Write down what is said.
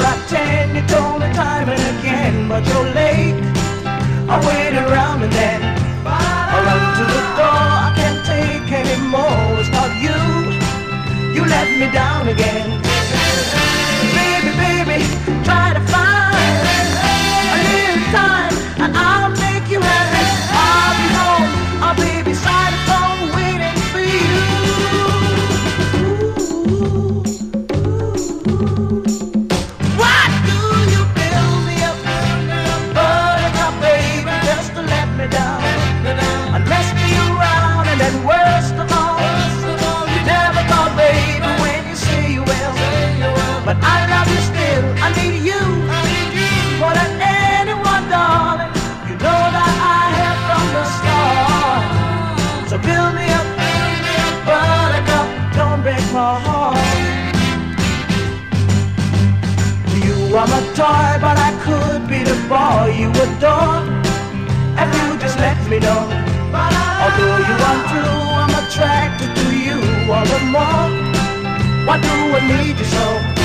I tend, you told me time and again, but you're late. I waited around and then I run to the door. I can't take anymore. It's not you. You let me down again. Baby, baby, try to find a little time and I'll make you happy. I'll be home, I'll be beside the phone waiting for you. Why do you build me up, buttercup, baby, just to let me down? I messed me around and then worst of all, you never thought, baby, when you say you will. But I love you still, I need you more than anyone, darling. You know that I have from the start. So build me up, buttercup, don't break my heart. You are my toy, but I could be the boy you adore if you just let me know. Although you are true, I'm attracted to you all the more. Why do I need you so?